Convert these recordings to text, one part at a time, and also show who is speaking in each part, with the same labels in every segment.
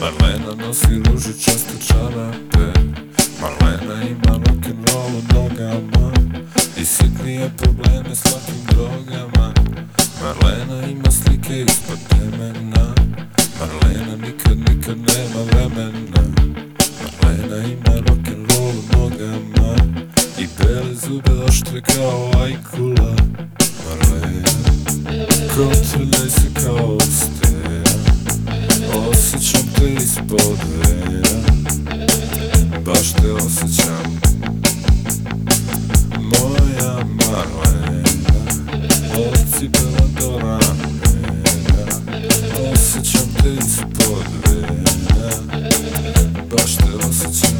Speaker 1: Marlena nosi ružičaste čarape, Marlena ima rock'n'roll u nogama i sitnije probleme s lakim drogama. Marlena ima slike ispod temena, Marlena nikad nema vremena. Marlena ima rock'n'roll u nogama i bele zube oštre kao ajkula. Marlena, kotrljaj se kao stena, osjećam te ispod vena, baš te osjećam, moja Marlena, od cipela do ramena, osjećam te ispod vena, baš te osjećam.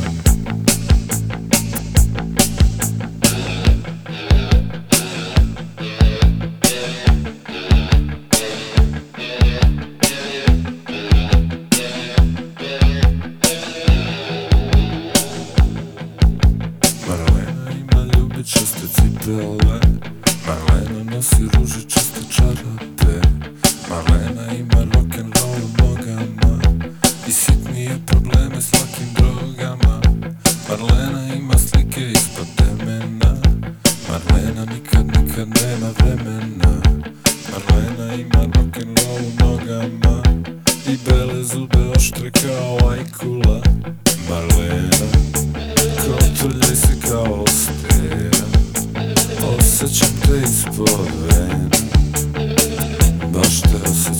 Speaker 1: Marlena ima ljubičaste cipele, Marlena nosi ružičaste čarape, Marlena ima rock'n'roll u nogama i sitnije probleme s lakim drogama. Marlena ima slike ispod temena, Marlena nikad nema vremena. Marlena ima rock'n'roll u nogama i bele zube oštre kao ajkula. Marlena, kotrljaj se kao stena, osjećam te ispod vena, baš te osjećam.